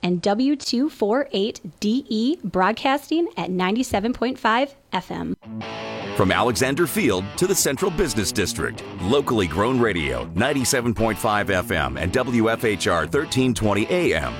and W248DE broadcasting at 97.5 FM. From Alexander Field to the Central Business District, locally grown radio, 97.5 FM and WFHR 1320 AM.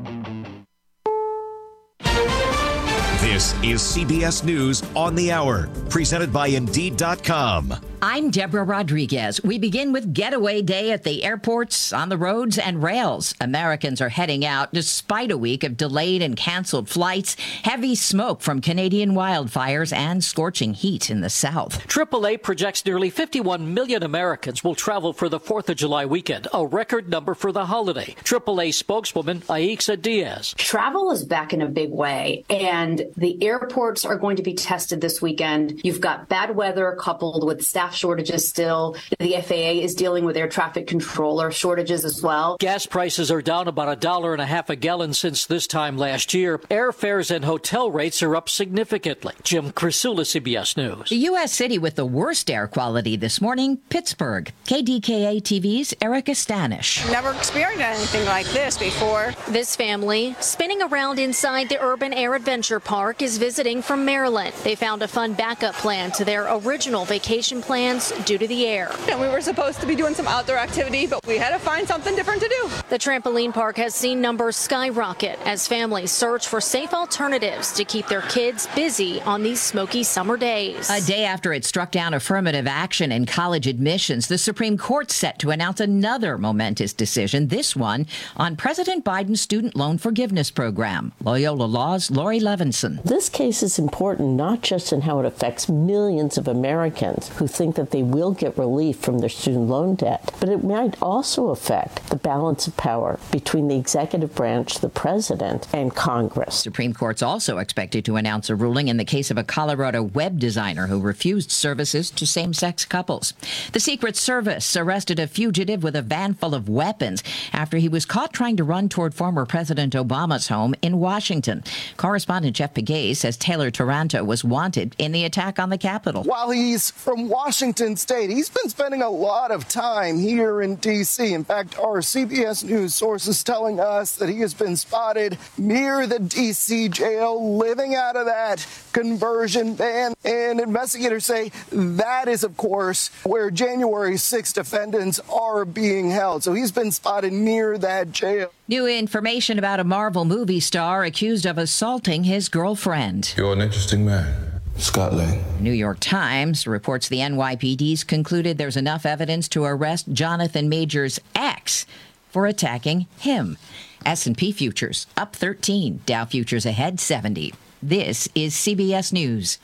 This is CBS News on the Hour, presented by Indeed.com. I'm Deborah Rodriguez. We begin with Getaway Day at the airports, on the roads, and rails. Americans are heading out despite a week of delayed and canceled flights, heavy smoke from Canadian wildfires, and scorching heat in the south. AAA projects nearly 51 million Americans will travel for the 4th of July weekend, a record number for the holiday. AAA spokeswoman Aixa Diaz. Travel is back in a big way, and the airports are going to be tested this weekend. You've got bad weather coupled with staff shortages still. The FAA is dealing with air traffic controller shortages as well. Gas prices are down about $1.50 a gallon since this time last year. Airfares and hotel rates are up significantly. Jim Crisula, CBS News. The U.S. city with the worst air quality this morning, Pittsburgh. KDKA TV's Erica Stanish. Never experienced anything like this before. This family, spinning around inside the Urban Air Adventure Park, is visiting from Maryland. They found a fun backup plan to their original vacation plans due to the air. And we were supposed to be doing some outdoor activity, but we had to find something different to do. The trampoline park has seen numbers skyrocket as families search for safe alternatives to keep their kids busy on these smoky summer days. A day after it struck down affirmative action in college admissions, the Supreme Court's set to announce another momentous decision, this one on President Biden's student loan forgiveness program. Loyola Law's Lori Levinson. This case is important not just in how it affects millions of Americans who think that they will get relief from their student loan debt, but it might also affect the balance of power between the executive branch, the president, and Congress. Supreme Court's also expected to announce a ruling in the case of a Colorado web designer who refused services to same-sex couples. The Secret Service arrested a fugitive with a van full of weapons after he was caught trying to run toward former President Obama's home in Washington. Correspondent Jeff Pegues says Taylor Taranto was wanted in the attack on the Capitol. While he's from Washington State, he's been spending a lot of time here in D.C. In fact, our CBS News sources telling us that he has been spotted near the D.C. jail, living out of that conversion van. And investigators say that is, of course, where January 6 defendants are being held. So he's been spotted near that jail. New information about a Marvel movie star accused of assaulting his girlfriend. You're an interesting man. Scott Lang. New York Times reports the NYPD's concluded there's enough evidence to arrest Jonathan Major's ex for attacking him. S&P futures up 13, Dow futures ahead 70. This is CBS News.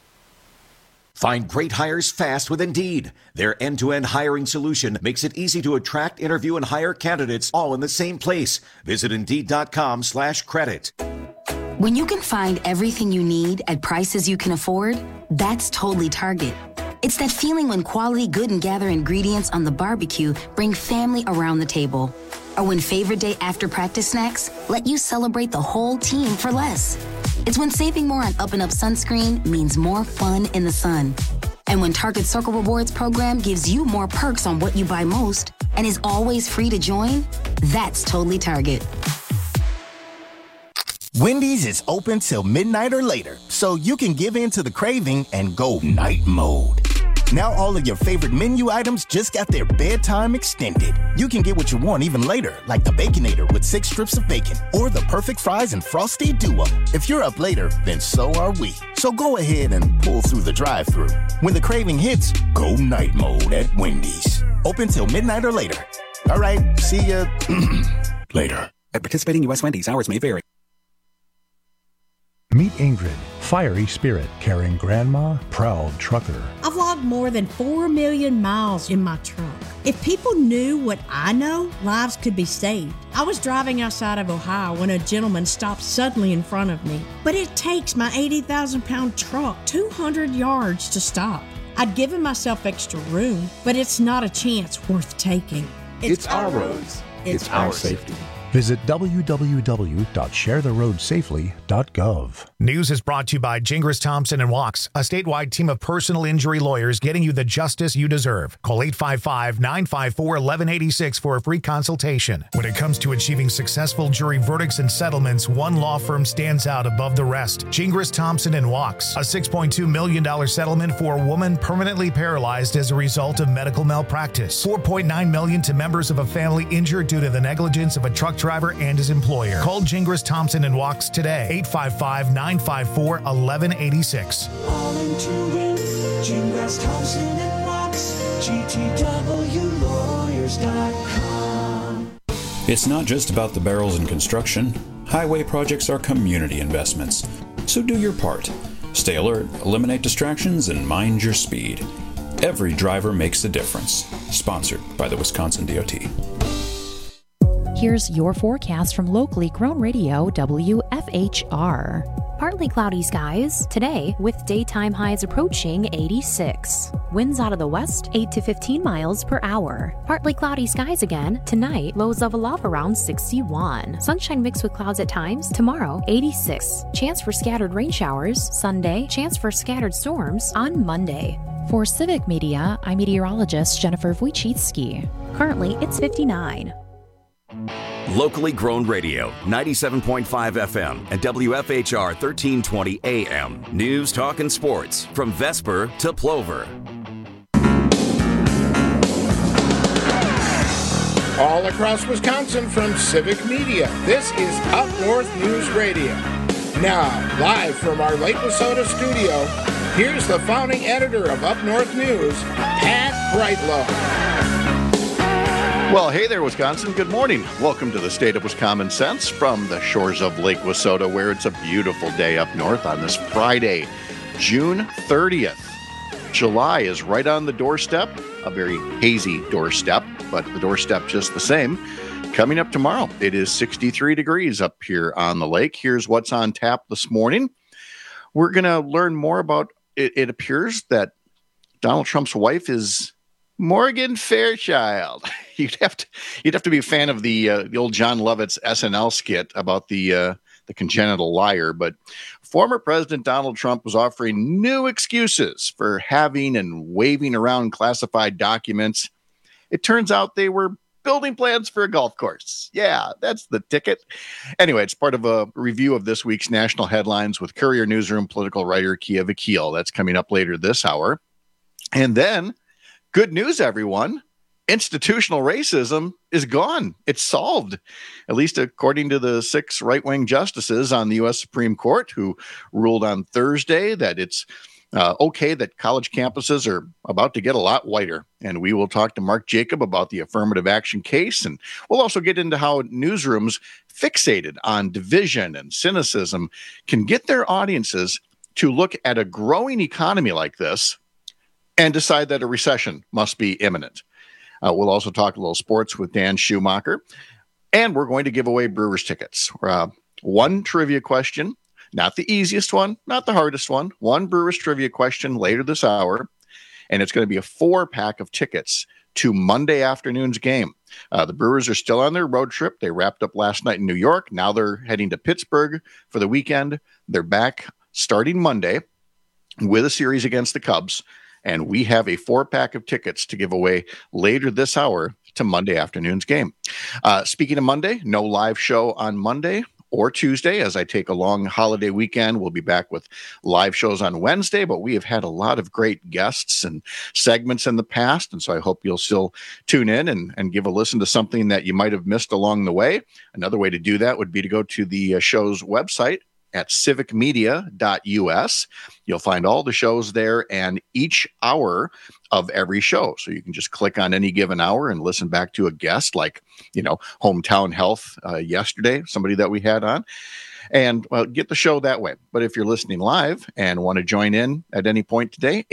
Find great hires fast with Indeed. Their end-to-end hiring solution makes it easy to attract, interview, and hire candidates all in the same place. Visit Indeed.com/credit. When you can find everything you need at prices you can afford, that's totally Target. It's that feeling when quality Good and Gather ingredients on the barbecue bring family around the table. Or when favorite day after practice snacks let you celebrate the whole team for less. It's when saving more on Up and Up sunscreen means more fun in the sun. And when Target Circle Rewards program gives you more perks on what you buy most and is always free to join, that's totally Target. Wendy's is open till midnight or later, so you can give in to the craving and go night mode. Now all of your favorite menu items just got their bedtime extended. You can get what you want even later, like the Baconator with 6 strips of bacon, or the perfect fries and Frosty Duo. If you're up later, then so are we. So go ahead and pull through the drive-thru. When the craving hits, go night mode at Wendy's. Open till midnight or later. All right, see ya later. At participating U.S. Wendy's, hours may vary. Meet Ingrid, fiery spirit, caring grandma, proud trucker. I've logged more than 4 million miles in my truck. If people knew what I know, lives could be saved. I was driving outside of Ohio when a gentleman stopped suddenly in front of me. But it takes my 80,000-pound truck 200 yards to stop. I'd given myself extra room, but it's not a chance worth taking. It's our roads. It's our safety. Visit www.sharetheroadsafely.gov. News is brought to you by Gingras Thompson & Walks, a statewide team of personal injury lawyers getting you the justice you deserve. Call 855-954-1186 for a free consultation. When it comes to achieving successful jury verdicts and settlements, one law firm stands out above the rest. Gingras Thompson & Walks, a $6.2 million settlement for a woman permanently paralyzed as a result of medical malpractice. $4.9 million to members of a family injured due to the negligence of a truck driver and his employer. Call Gingras Thompson & Walks today. 855-954-1186. All into it. Gingras Thompson & Walks. GTWlawyers.com. It's not just about the barrels in construction. Highway projects are community investments. So do your part. Stay alert, eliminate distractions, and mind your speed. Every driver makes a difference. Sponsored by the Wisconsin DOT. Here's your forecast from locally grown radio WFHR. Partly cloudy skies today with daytime highs approaching 86. Winds out of the west 8 to 15 miles per hour. Partly cloudy skies again tonight, lows level off around 61. Sunshine mixed with clouds at times tomorrow 86. Chance for scattered rain showers Sunday, chance for scattered storms on Monday. For Civic Media, I'm meteorologist Jennifer Wojcicki. Currently it's 59. Locally grown radio, 97.5 FM and WFHR 1320 AM. News, talk, and sports from Vesper to Plover. All across Wisconsin from Civic Media, this is Up North News Radio. Now, live from our Lake Wissota studio, here's the founding editor of Up North News, Pat Brightlow. Well, hey there, Wisconsin. Good morning. Welcome to the State of Wisconsin Sense from the shores of Lake Wissota, where it's a beautiful day up north on this Friday, June 30th. July is right on the doorstep, a very hazy doorstep, but the doorstep just the same. Coming up tomorrow, it is 63 degrees up here on the lake. Here's what's on tap this morning. We're going to learn more about it. It appears that Donald Trump's wife is Morgan Fairchild. You'd have to be a fan of the old John Lovitz SNL skit about the congenital liar. But former President Donald Trump was offering new excuses for having and waving around classified documents. It turns out they were building plans for a golf course. Yeah, that's the ticket. Anyway, it's part of a review of this week's national headlines with Courier Newsroom political writer Kia Vakil. That's coming up later this hour. And then, good news, everyone. Institutional racism is gone. It's solved, at least according to the 6 right-wing justices on the U.S. Supreme Court who ruled on Thursday that it's okay that college campuses are about to get a lot whiter. And we will talk to Mark Jacob about the affirmative action case. And we'll also get into how newsrooms fixated on division and cynicism can get their audiences to look at a growing economy like this and decide that a recession must be imminent. We'll also talk a little sports with Dan Schumacher, and we're going to give away Brewers tickets. One trivia question, not the easiest one, not the hardest one, one Brewers trivia question later this hour, and it's going to be a 4-pack of tickets to Monday afternoon's game. The Brewers are still on their road trip. They wrapped up last night in New York. Now they're heading to Pittsburgh for the weekend. They're back starting Monday with a series against the Cubs. And we have a 4-pack of tickets to give away later this hour to Monday afternoon's game. Speaking of Monday, no live show on Monday or Tuesday as I take a long holiday weekend. We'll be back with live shows on Wednesday, but we have had a lot of great guests and segments in the past. And so I hope you'll still tune in and give a listen to something that you might have missed along the way. Another way to do that would be to go to the show's website at civicmedia.us. You'll find all the shows there and each hour of every show. So you can just click on any given hour and listen back to a guest like, Hometown Health yesterday, somebody that we had on, and get the show that way. But if you're listening live and want to join in at any point today,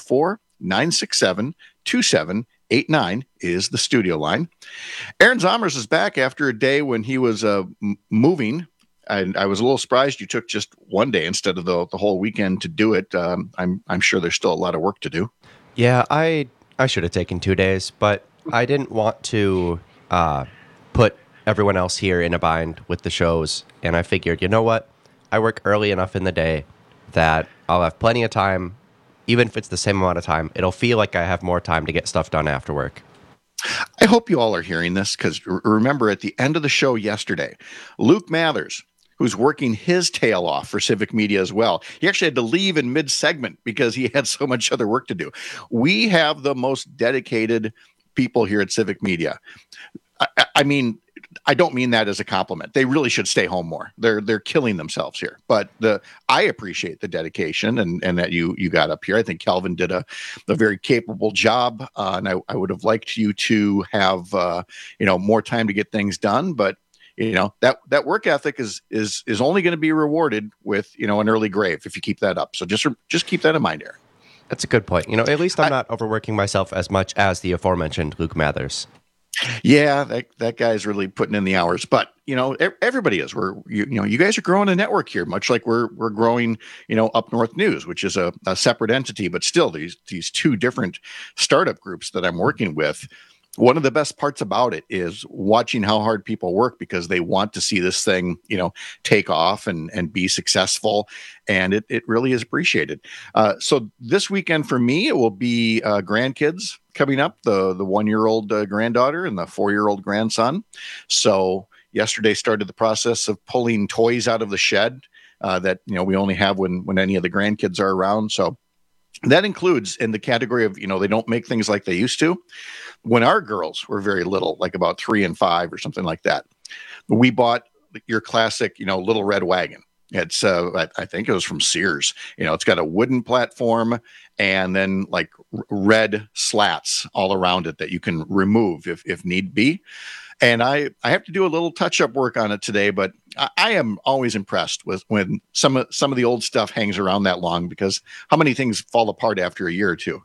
844-967-2789 is the studio line. Aaron Zomers is back after a day when he was moving. I was a little surprised you took just one day instead of the whole weekend to do it. I'm sure there's still a lot of work to do. Yeah, I should have taken 2 days, but I didn't want to put everyone else here in a bind with the shows, and I figured, you know what? I work early enough in the day that I'll have plenty of time. Even if it's the same amount of time, it'll feel like I have more time to get stuff done after work. I hope you all are hearing this, because remember, at the end of the show yesterday, Luke Mathers, who's working his tail off for Civic Media as well, he actually had to leave in mid-segment because he had so much other work to do. We have the most dedicated people here at Civic Media. I mean, I don't mean that as a compliment. They really should stay home more. They're killing themselves here. But I appreciate the dedication and that you got up here. I think Calvin did a very capable job, and I would have liked you to have more time to get things done. But that work ethic is only going to be rewarded with an early grave if you keep that up. So just keep that in mind, Aaron. That's a good point. At least I'm not overworking myself as much as the aforementioned Luke Mathers. Yeah, that guy's really putting in the hours, but everybody is. You guys are growing a network here, much like we're growing, Up North News, which is a separate entity, but still these two different startup groups that I'm working with. One of the best parts about it is watching how hard people work, because they want to see this thing, take off and be successful. And it really is appreciated. So this weekend for me, it will be grandkids coming up, the 1-year-old granddaughter and the 4-year-old grandson. So yesterday started the process of pulling toys out of the shed that, we only have when any of the grandkids are around. So that includes in the category of, they don't make things like they used to. When our girls were very little, like about 3 and 5 or something like that, we bought your classic, little red wagon. It's, I think it was from Sears. It's got a wooden platform and then like red slats all around it that you can remove if need be. And I have to do a little touch-up work on it today, but I am always impressed with when some of the old stuff hangs around that long, because how many things fall apart after a year or two,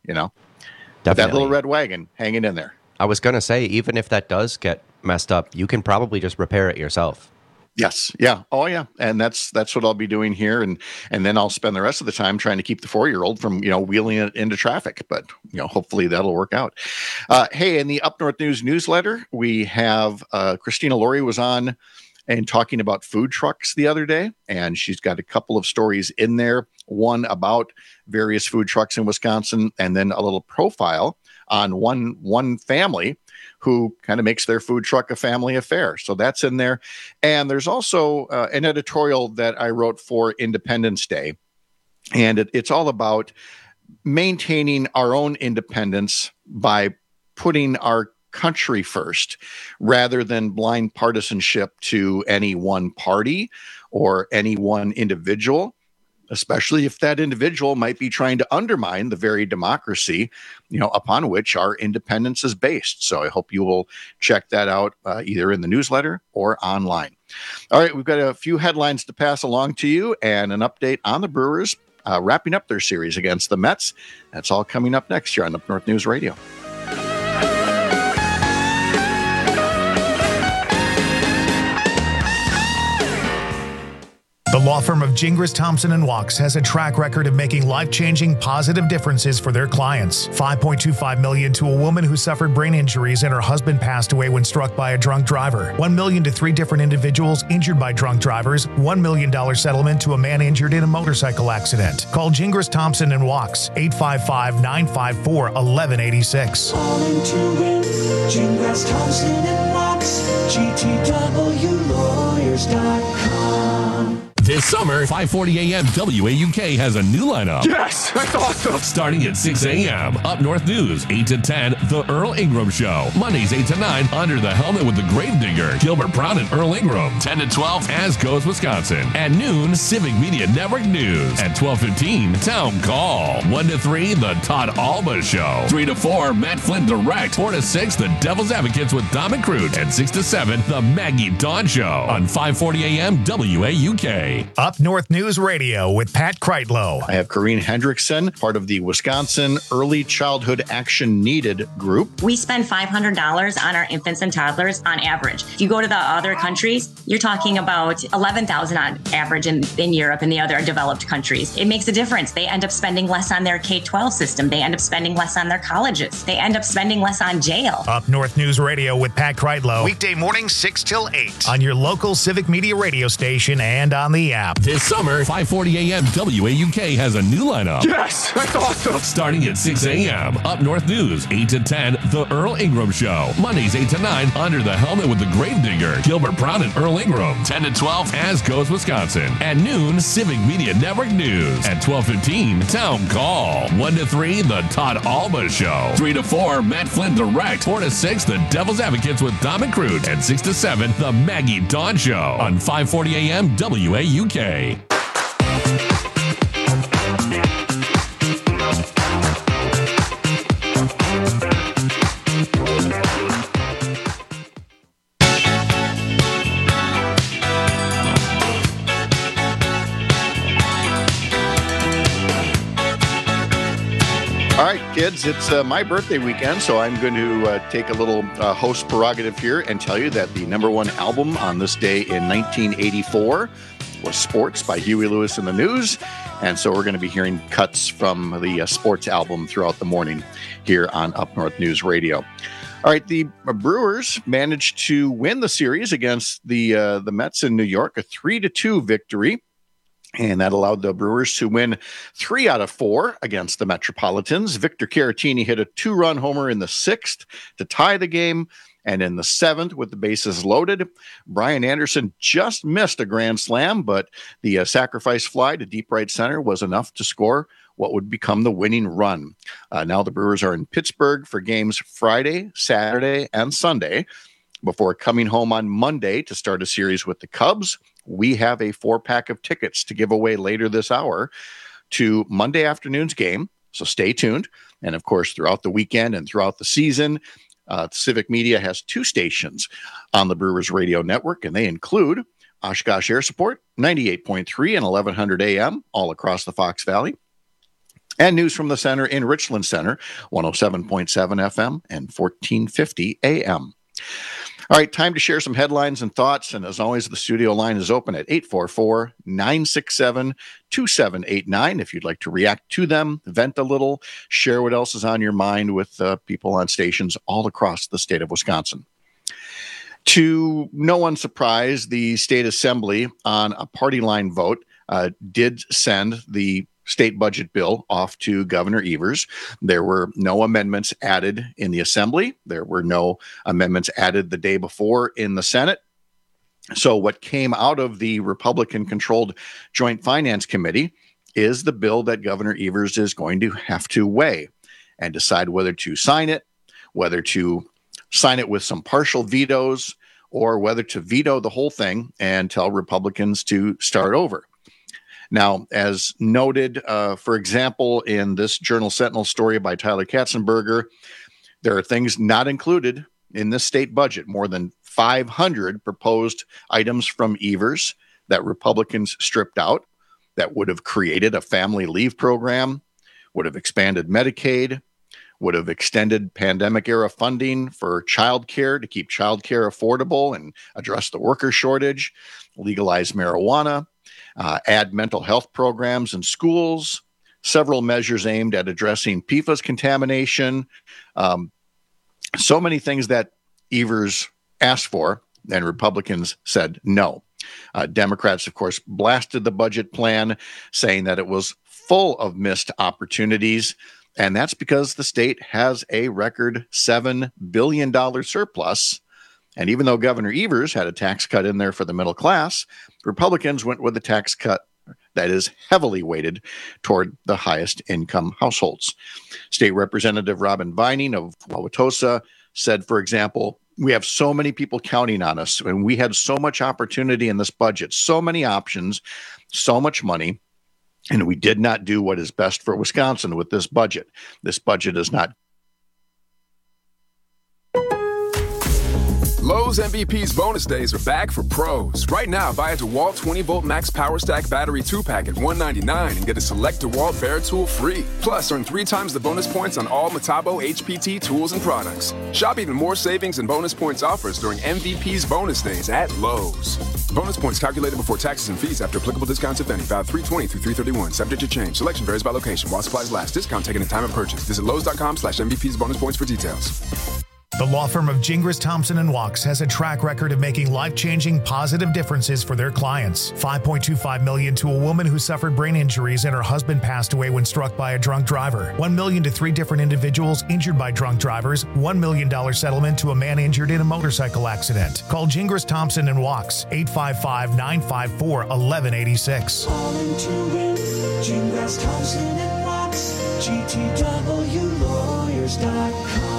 But that little red wagon hanging in there. I was going to say, even if that does get messed up, you can probably just repair it yourself. Yes. Yeah. Oh, yeah. And that's what I'll be doing here. And then I'll spend the rest of the time trying to keep the 4-year-old from, wheeling it into traffic. But, hopefully that'll work out. Hey, in the Up North News newsletter, we have Christina Laurie was on and talking about food trucks the other day. And she's got a couple of stories in there. One about various food trucks in Wisconsin, and then a little profile on one family who kind of makes their food truck a family affair. So that's in there. And there's also an editorial that I wrote for Independence Day. And it's all about maintaining our own independence by putting our country first, rather than blind partisanship to any one party or any one individual, especially if that individual might be trying to undermine the very democracy, upon which our independence is based. So I hope you will check that out either in the newsletter or online. All right, we've got a few headlines to pass along to you and an update on the Brewers wrapping up their series against the Mets. That's all coming up next year on Up North News Radio. The law firm of Gingras, Thompson & Walks has a track record of making life-changing positive differences for their clients. $5.25 million to a woman who suffered brain injuries and her husband passed away when struck by a drunk driver. $1 million to 3 different individuals injured by drunk drivers. $1 million settlement to a man injured in a motorcycle accident. Call Gingras, Thompson & Walks, 855-954-1186. Calling to win, Gingras, Thompson & Walks, GTWlawyers.com. This summer, 5:40 a.m. WAUK has a new lineup. Yes, that's awesome. Starting at 6 a.m. Up North News, 8 to 10, The Earl Ingram Show. Mondays, 8 to 9, Under the Helmet with the Gravedigger, Gilbert Brown and Earl Ingram. 10 to 12, As Goes Wisconsin. At noon, Civic Media Network News. At 12:15, Town Call. 1 to 3, The Todd Alba Show. 3 to 4, Matt Flynn Direct. 4 to 6, The Devil's Advocates with Dom and Crute. And 6 to 7, The Maggie Dawn Show. On 5:40 a.m. WAUK. Up North News Radio with Pat Kreitlow. I have Corrine Hendrickson, part of the Wisconsin Early Childhood Action Needed group. We spend $500 on our infants and toddlers on average. If you go to the other countries, you're talking about $11,000 on average in Europe and the other developed countries. It makes a difference. They end up spending less on their K-12 system. They end up spending less on their colleges. They end up spending less on jail. Up North News Radio with Pat Kreitlow. Weekday mornings 6 till 8 on your local Civic Media radio station and on the app. This summer, 5:40 a.m. WAUK has a new lineup. Yes, that's awesome. Starting at 6 a.m. Up North News, 8 to 10, The Earl Ingram Show. Mondays, 8 to 9, Under the Helmet with the Gravedigger, Gilbert Brown and Earl Ingram. 10 to 12, As Goes Wisconsin. At noon, Civic Media Network News. At 12:15, Town Call. 1 to 3, The Todd Alba Show. 3 to 4, Matt Flynn Direct. 4 to 6, The Devil's Advocates with Dom and Crude. And 6 to 7, The Maggie Dawn Show on 5:40 a.m. WAUK. All right, kids, it's my birthday weekend, so I'm going to take a little host prerogative here and tell you that the number one album on this day in 1984 was Sports by Huey Lewis and the News. And so we're going to be hearing cuts from the sports album throughout the morning here on Up North News Radio. All right, the Brewers managed to win the series against the Mets in New York, a 3-2 victory. And that allowed the Brewers to win 3 out of 4 against the Metropolitans. Victor Caratini hit a 2-run homer in the 6th to tie the game. And in the 7th, with the bases loaded, Brian Anderson just missed a grand slam, but the sacrifice fly to deep right center was enough to score what would become the winning run. Now the Brewers are in Pittsburgh for games Friday, Saturday, and Sunday before coming home on Monday to start a series with the Cubs. We have a 4-pack of tickets to give away later this hour to Monday afternoon's game, so stay tuned. And of course, throughout the weekend and throughout the season, Civic Media has 2 stations on the Brewers radio network, and they include Oshkosh Air Support, 98.3 and 1100 AM, all across the Fox Valley, and News from the Center in Richland Center, 107.7 FM and 1450 AM. All right, time to share some headlines and thoughts. And as always, the studio line is open at 844-967-2789. If you'd like to react to them, vent a little, share what else is on your mind with people on stations all across the state of Wisconsin. To no one's surprise, the state assembly on a party line vote did send the state budget bill off to Governor Evers. There were no amendments added in the Assembly. There were no amendments added the day before in the Senate. So what came out of the Republican-controlled Joint Finance Committee is the bill that Governor Evers is going to have to weigh and decide whether to sign it, whether to sign it with some partial vetoes, or whether to veto the whole thing and tell Republicans to start over. Now, as noted, for example, in this Journal Sentinel story by Tyler Katzenberger, there are things not included in this state budget, more than 500 proposed items from Evers that Republicans stripped out that would have created a family leave program, would have expanded Medicaid, would have extended pandemic-era funding for child care to keep child care affordable and address the worker shortage, legalize marijuana, add mental health programs in schools, several measures aimed at addressing PFAS contamination, so many things that Evers asked for, and Republicans said no. Democrats, of course, blasted the budget plan, saying that it was full of missed opportunities, and that's because the state has a record $7 billion surplus. And even though Governor Evers had a tax cut in there for the middle class, Republicans went with a tax cut that is heavily weighted toward the highest income households. State Representative Robin Vining of Wauwatosa said, for example, we have so many people counting on us, and we had so much opportunity in this budget, so many options, so much money, and we did not do what is best for Wisconsin with this budget. This budget is not. Lowe's MVP's bonus days are back for pros. Right now, buy a DeWalt 20-volt Max Power Stack Battery 2-pack at $199 and get a select DeWalt Bear tool free. Plus, earn 3 times the bonus points on all Metabo HPT tools and products. Shop even more savings and bonus points offers during MVP's bonus days at Lowe's. Bonus points calculated before taxes and fees after applicable discounts, if any. Valid 3/20 through 3/31. Subject to change. Selection varies by location. While supplies last. Discount taken at time of purchase. Visit Lowes.com/MVP's bonus points for details. The law firm of Gingras, Thompson & Walks has a track record of making life-changing positive differences for their clients. $5.25 million to a woman who suffered brain injuries and her husband passed away when struck by a drunk driver. $1 million to 3 different individuals injured by drunk drivers. $1 million settlement to a man injured in a motorcycle accident. Call Gingras, Thompson & Walks, 855-954-1186. Calling to win, Gingras, Thompson & Walks, GTWlawyers.com.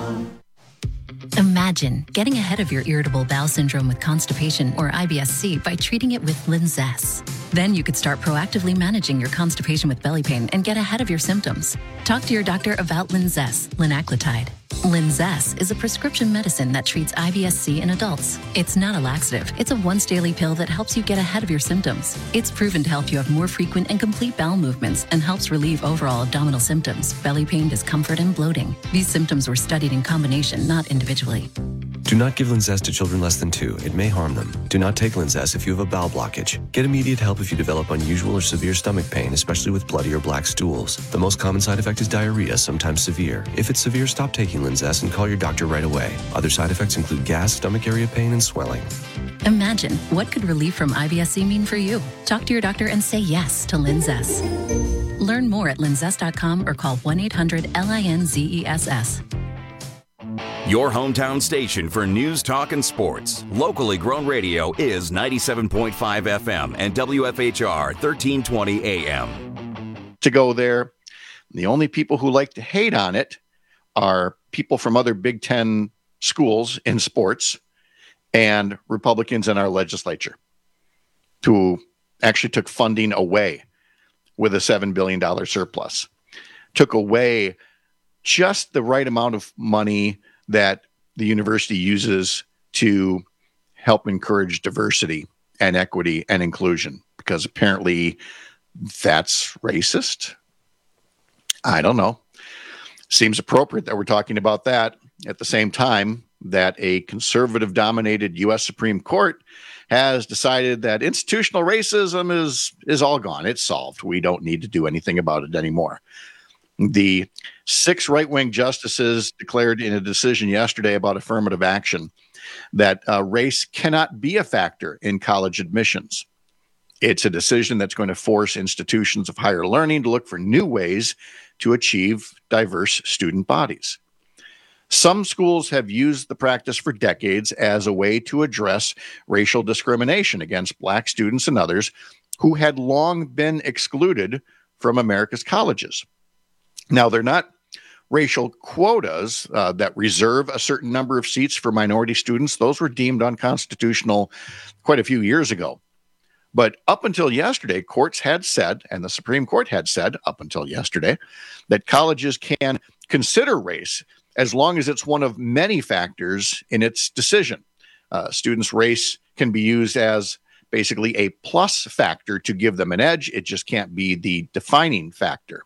Imagine getting ahead of your irritable bowel syndrome with constipation or IBS-C by treating it with Linzess. Then you could start proactively managing your constipation with belly pain and get ahead of your symptoms. Talk to your doctor about Linzess, linaclotide. Linzess is a prescription medicine that treats IBS-C in adults. It's not a laxative. It's a once-daily pill that helps you get ahead of your symptoms. It's proven to help you have more frequent and complete bowel movements and helps relieve overall abdominal symptoms, belly pain, discomfort, and bloating. These symptoms were studied in combination, not individually. Do not give Linzess to children less than 2. It may harm them. Do not take Linzess if you have a bowel blockage. Get immediate help if you develop unusual or severe stomach pain, especially with bloody or black stools. The most common side effect is diarrhea, sometimes severe. If it's severe, stop taking Linzess and call your doctor right away. Other side effects include gas, stomach area pain, and swelling. Imagine, what could relief from IBS-C mean for you? Talk to your doctor and say yes to Linzess. Learn more at linzess.com or call 1-800-LINZESS. Your hometown station for news, talk, and sports. Locally grown radio is 97.5 FM and WFHR 1320 AM. To go there, the only people who like to hate on it are people from other Big Ten schools in sports and Republicans in our legislature who actually took funding away with a $7 billion surplus, took away just the right amount of money that the university uses to help encourage diversity and equity and inclusion, because apparently that's racist. I don't know. Seems appropriate that we're talking about that at the same time that a conservative-dominated U.S. Supreme Court has decided that institutional racism is all gone. It's solved. We don't need to do anything about it anymore. The 6 right-wing justices declared in a decision yesterday about affirmative action that race cannot be a factor in college admissions. It's a decision that's going to force institutions of higher learning to look for new ways to achieve diverse student bodies. Some schools have used the practice for decades as a way to address racial discrimination against Black students and others who had long been excluded from America's colleges. Now, they're not racial quotas that reserve a certain number of seats for minority students. Those were deemed unconstitutional quite a few years ago. But up until yesterday, courts had said, and the Supreme Court had said up until yesterday, that colleges can consider race as long as it's one of many factors in its decision. Students' race can be used as basically a plus factor to give them an edge. It just can't be the defining factor.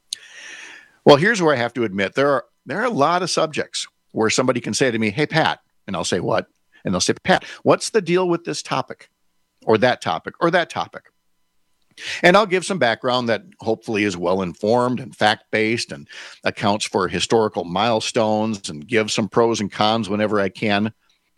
Well, here's where I have to admit there are a lot of subjects where somebody can say to me, "Hey, Pat," and I'll say, "What?" And they'll say, "Pat, what's the deal with this topic or that topic or that topic?" And I'll give some background that hopefully is well-informed and fact-based and accounts for historical milestones and give some pros and cons whenever I can.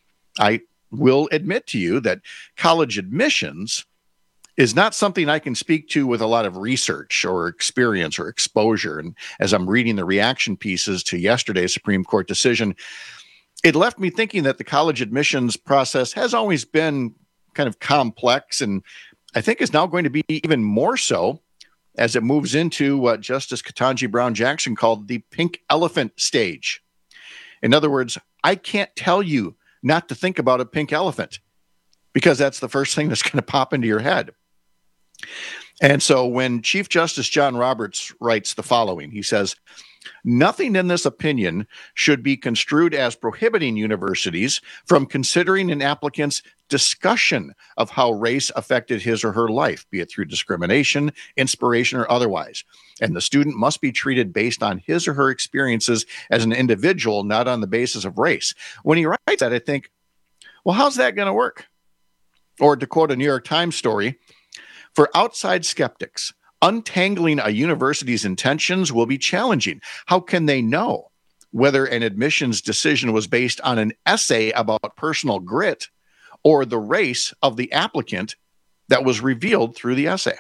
I will admit to you that college admissions is not something I can speak to with a lot of research or experience or exposure. And as I'm reading the reaction pieces to yesterday's Supreme Court decision, it left me thinking that the college admissions process has always been kind of complex, and I think is now going to be even more so as it moves into what Justice Ketanji Brown Jackson called the pink elephant stage. In other words, I can't tell you not to think about a pink elephant because that's the first thing that's going to pop into your head. And so when Chief Justice John Roberts writes the following, he says, Nothing in this opinion should be construed as prohibiting universities from considering an applicant's discussion of how race affected his or her life, be it through discrimination, inspiration, or otherwise. And the student must be treated based on his or her experiences as an individual, not on the basis of race. When he writes that, I think, well, how's that going to work? Or to quote a New York Times story, for outside skeptics, untangling a university's intentions will be challenging. How can they know whether an admissions decision was based on an essay about personal grit or the race of the applicant that was revealed through the essay?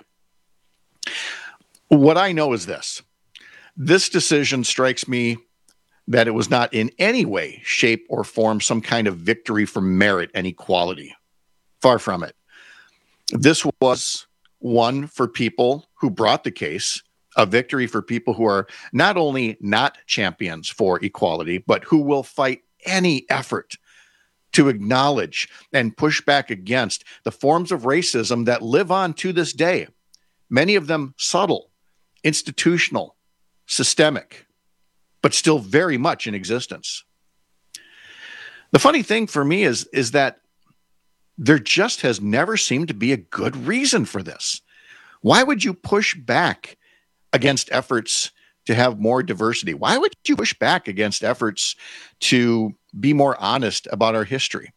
What I know is this. This decision strikes me that it was not in any way, shape, or form some kind of victory for merit and equality. Far from it. This was one for people who brought the case, a victory for people who are not only not champions for equality, but who will fight any effort to acknowledge and push back against the forms of racism that live on to this day, many of them subtle, institutional, systemic, but still very much in existence. The funny thing for me is that there just has never seemed to be a good reason for this. Why would you push back against efforts to have more diversity? Why would you push back against efforts to be more honest about our history?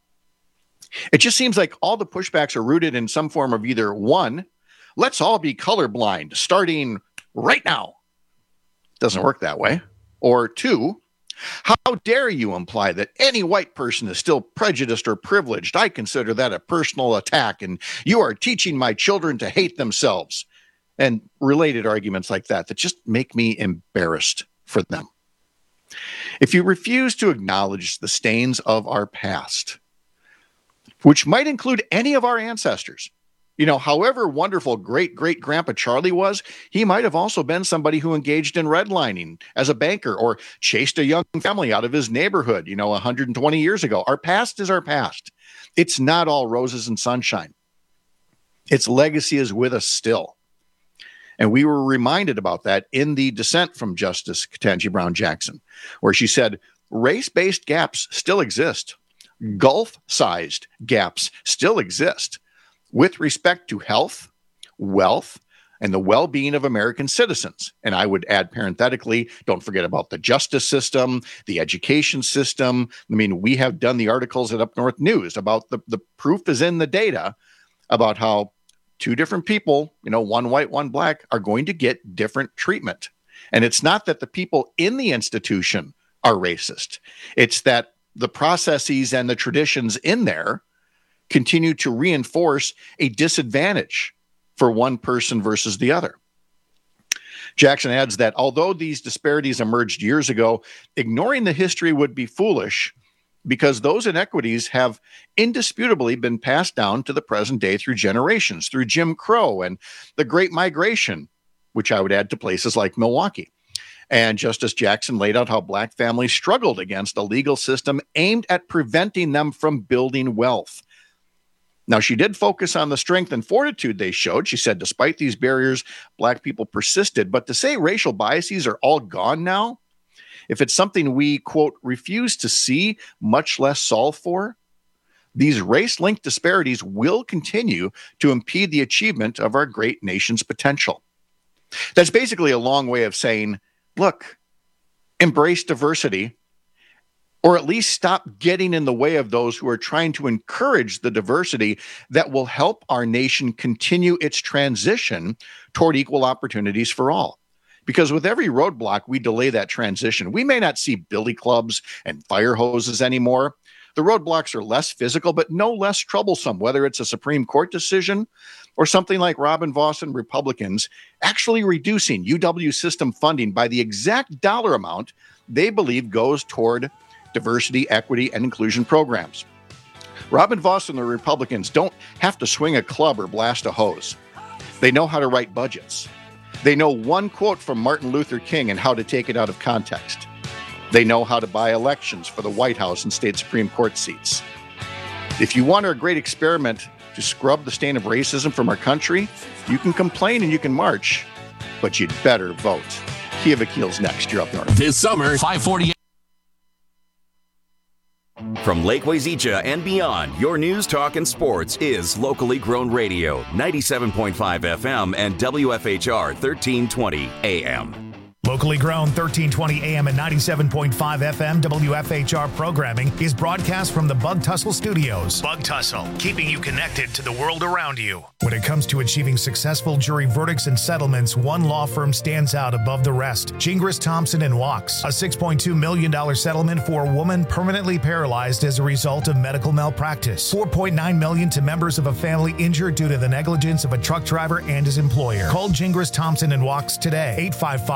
It just seems like all the pushbacks are rooted in some form of either one, let's all be colorblind starting right now. Doesn't work that way. Or two, how dare you imply that any white person is still prejudiced or privileged? I consider that a personal attack, and you are teaching my children to hate themselves. And related arguments like that just make me embarrassed for them. If you refuse to acknowledge the stains of our past, which might include any of our ancestors, however wonderful great-great-grandpa Charlie was, he might have also been somebody who engaged in redlining as a banker or chased a young family out of his neighborhood, 120 years ago. Our past is our past. It's not all roses and sunshine. Its legacy is with us still. And we were reminded about that in the dissent from Justice Ketanji Brown Jackson, where she said, race-based gaps still exist. Gulf-sized gaps still exist with respect to health, wealth, and the well-being of American citizens. And I would add parenthetically, don't forget about the justice system, the education system. I mean, we have done the articles at Up North News about the proof is in the data about how two different people, one white, one black, are going to get different treatment. And it's not that the people in the institution are racist. It's that the processes and the traditions in there continue to reinforce a disadvantage for one person versus the other. Jackson adds that although these disparities emerged years ago, ignoring the history would be foolish because those inequities have indisputably been passed down to the present day through generations, through Jim Crow and the Great Migration, which I would add to places like Milwaukee. And Justice Jackson laid out how black families struggled against a legal system aimed at preventing them from building wealth. Now, she did focus on the strength and fortitude they showed. She said, despite these barriers, black people persisted. But to say racial biases are all gone now, if it's something we, quote, refuse to see, much less solve for, these race-linked disparities will continue to impede the achievement of our great nation's potential. That's basically a long way of saying, look, embrace diversity, or at least stop getting in the way of those who are trying to encourage the diversity that will help our nation continue its transition toward equal opportunities for all. Because with every roadblock, we delay that transition. We may not see billy clubs and fire hoses anymore. The roadblocks are less physical, but no less troublesome, whether it's a Supreme Court decision or something like Robin Vos and Republicans actually reducing UW system funding by the exact dollar amount they believe goes toward diversity, equity, and inclusion programs. Robin Vos and the Republicans don't have to swing a club or blast a hose. They know how to write budgets. They know one quote from Martin Luther King and how to take it out of context. They know how to buy elections for the White House and state Supreme Court seats. If you want a great experiment to scrub the stain of racism from our country, you can complain and you can march, but you'd better vote. Kia Vakil's next. You're up north. This summer, 548. From Lake Wazeecha and beyond, your news, talk, and sports is locally grown radio, 97.5 FM and WFHR 1320 AM. Locally grown 1320 AM and 97.5 FM WFHR programming is broadcast from the Bug Tussle Studios. Bug Tussle, keeping you connected to the world around you. When it comes to achieving successful jury verdicts and settlements, one law firm stands out above the rest. Gingras, Thompson & Wachs. A $6.2 million settlement for a woman permanently paralyzed as a result of medical malpractice. $4.9 million to members of a family injured due to the negligence of a truck driver and his employer. Call Gingras, Thompson & Wachs today.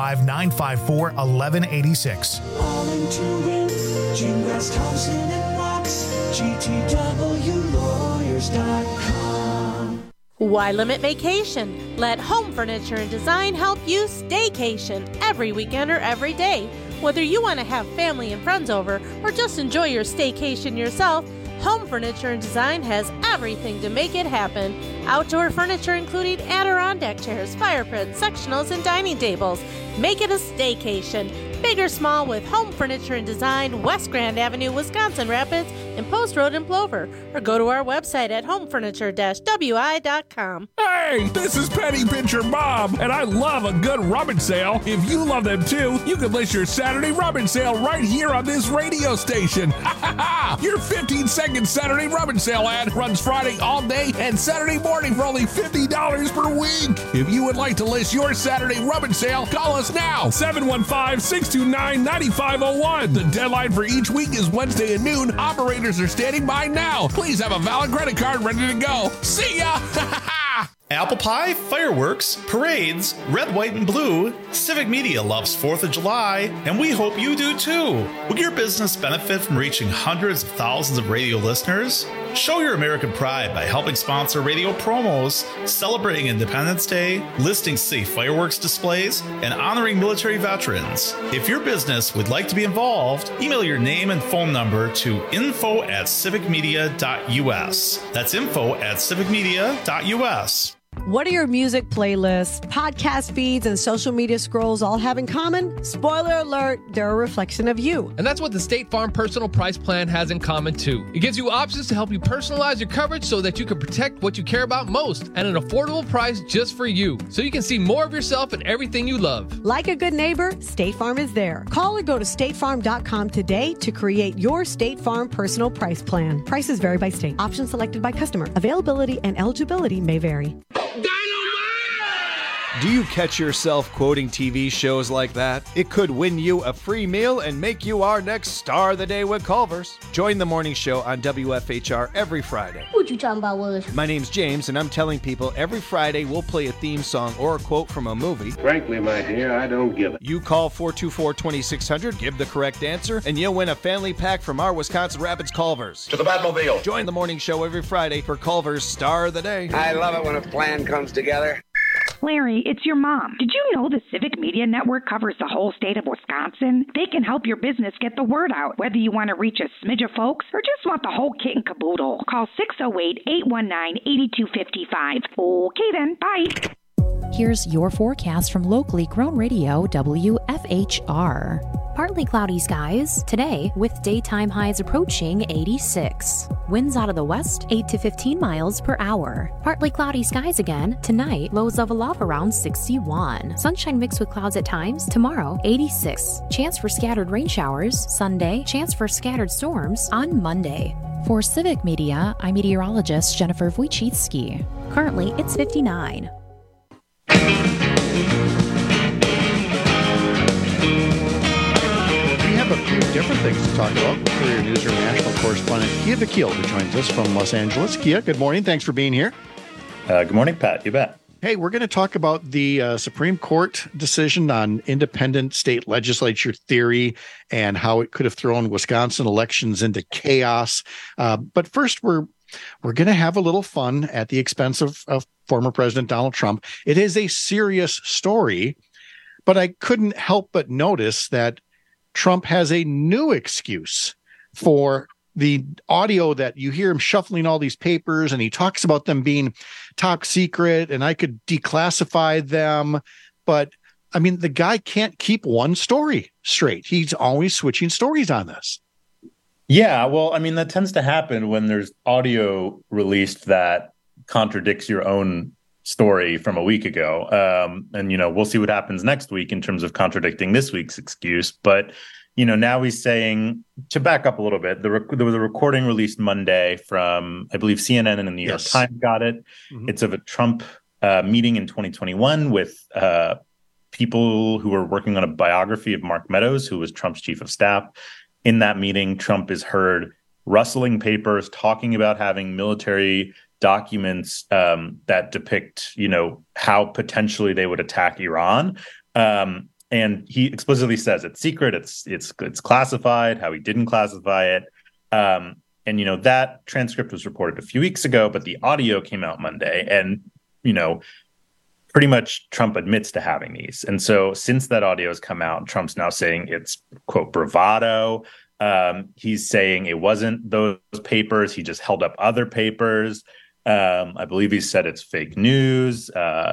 855-954-1186. All into win. Gingras, Thompson & Wachs. GTWlawyers.com. Why limit vacation? Let Home Furniture and Design help you staycation every weekend or every day. Whether you want to have family and friends over or just enjoy your staycation yourself, Home Furniture and Design has everything to make it happen. Outdoor furniture including Adirondack chairs, fire pits, sectionals, and dining tables. Make it a staycation. Big or small with Home Furniture and Design, West Grand Avenue, Wisconsin Rapids, and Post Road in Plover. Or go to our website at homefurniture-wi.com. Hey, this is Penny Pincher Bob, and I love a good rummage sale. If you love them too, you can list your Saturday rummage sale right here on this radio station. Your 15-second Saturday rummage sale ad runs Friday all day and Saturday morning for only $50 per week. If you would like to list your Saturday rummage sale, call us now, 715-629-9501. The deadline for each week is Wednesday at noon. Operators are standing by now. Please have a valid credit card ready to go. See ya! Apple pie, fireworks, parades, red, white, and blue. Civic Media loves 4th of July, and we hope you do too. Will your business benefit from reaching hundreds of thousands of radio listeners? Show your American pride by helping sponsor radio promos, celebrating Independence Day, listing safe fireworks displays, and honoring military veterans. If your business would like to be involved, email your name and phone number to info@civicmedia.us. That's info@civicmedia.us. What do your music playlists, podcast feeds, and social media scrolls all have in common? Spoiler alert, they're a reflection of you. And that's what the State Farm Personal Price Plan has in common too. It gives you options to help you personalize your coverage so that you can protect what you care about most at an affordable price just for you, so you can see more of yourself in everything you love. Like a good neighbor, State Farm is there. Call or go to statefarm.com today to create your State Farm Personal Price Plan. Prices vary by state. Options selected by customer. Availability and eligibility may vary. Do you catch yourself quoting TV shows like that? It could win you a free meal and make you our next star of the day with Culver's. Join the morning show on WFHR every Friday. What you talking about, Willis? My name's James, and I'm telling people every Friday we'll play a theme song or a quote from a movie. Frankly, my dear, I don't give it. You call 424-2600, give the correct answer, and you'll win a family pack from our Wisconsin Rapids Culver's. To the Batmobile. Join the morning show every Friday for Culver's Star of the Day. I love it when a plan comes together. Larry, it's your mom. Did you know the Civic Media Network covers the whole state of Wisconsin? They can help your business get the word out, whether you want to reach a smidge of folks or just want the whole kit and caboodle. Call 608-819-8255. Okay then, bye. Here's your forecast from locally grown radio WFHR. Partly cloudy skies today with daytime highs approaching 86. Winds out of the west 8 to 15 miles per hour. Partly cloudy skies again tonight, lows level off around 61. Sunshine mixed with clouds at times tomorrow 86. Chance for scattered rain showers Sunday, chance for scattered storms on Monday. For Civic Media, I'm meteorologist Jennifer Wojcicki. Currently it's 59. A few different things to talk about. Courier Newsroom national correspondent Kia Vakil, who joins us from Los Angeles. Kia, good morning. Thanks for being here. Good morning, Pat. You bet. Hey, we're going to talk about the Supreme Court decision on independent state legislature theory and how it could have thrown Wisconsin elections into chaos. But first, we're going to have a little fun at the expense of former President Donald Trump. It is a serious story, but I couldn't help but notice that Trump has a new excuse for the audio that you hear him shuffling all these papers, and he talks about them being top secret and I could declassify them. But I mean, the guy can't keep one story straight. He's always switching stories on this. Yeah, well, I mean, that tends to happen when there's audio released that contradicts your own story from a week ago. And, we'll see what happens next week in terms of contradicting this week's excuse. But, now he's saying, to back up a little bit, there was a recording released Monday from, I believe, CNN and the New York Times got it. Mm-hmm. It's of a Trump meeting in 2021 with people who were working on a biography of Mark Meadows, who was Trump's chief of staff. In that meeting, Trump is heard rustling papers, talking about having military documents that depict, how potentially they would attack Iran. And he explicitly says it's secret, it's classified, how he didn't classify it. And, that transcript was reported a few weeks ago, but the audio came out Monday. And, pretty much Trump admits to having these. And so since that audio has come out, Trump's now saying it's, quote, bravado. He's saying it wasn't those papers. He just held up other papers. I believe he said it's fake news.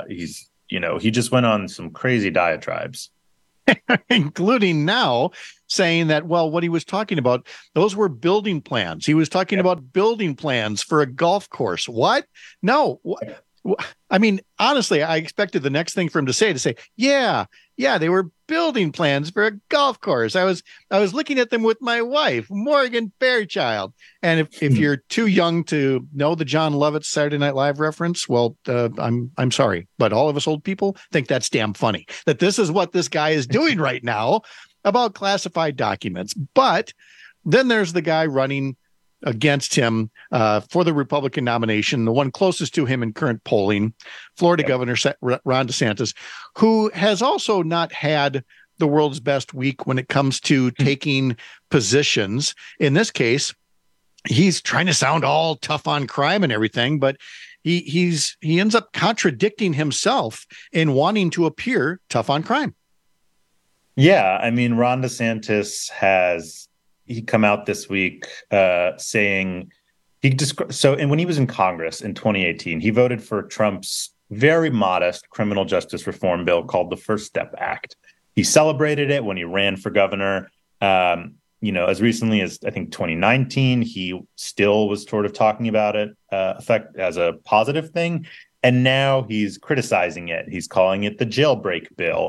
He just went on some crazy diatribes. Including now saying that, well, what he was talking about, those were building plans. He was talking about building plans for a golf course. What? No. I mean, honestly, I expected the next thing for him to say, yeah, they were building plans for a golf course. I was looking at them with my wife, Morgan Fairchild. And if you're too young to know the John Lovitz Saturday Night Live reference, well, I'm sorry, but all of us old people think that's damn funny that this is what this guy is doing right now about classified documents. But then there's the guy running against him for the Republican nomination, the one closest to him in current polling, Florida Governor Ron DeSantis, who has also not had the world's best week when it comes to taking positions. In this case, he's trying to sound all tough on crime and everything, but he ends up contradicting himself in wanting to appear tough on crime. Yeah, I mean, Ron DeSantis has come out this week saying and when he was in Congress in 2018, he voted for Trump's very modest criminal justice reform bill called the First Step Act. He celebrated it when he ran for governor. As recently as I think 2019, he still was sort of talking about it as a positive thing. And now he's criticizing it. He's calling it the jailbreak bill.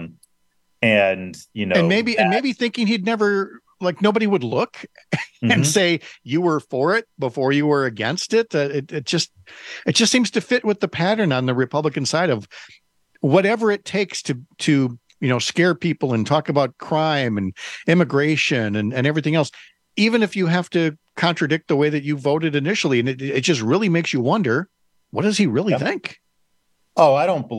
And maybe thinking he'd never, like, nobody would look and say you were for it before you were against it. It just seems to fit with the pattern on the Republican side of whatever it takes to scare people and talk about crime and immigration and everything else, even if you have to contradict the way that you voted initially. And it just really makes you wonder, what does he really think? Oh,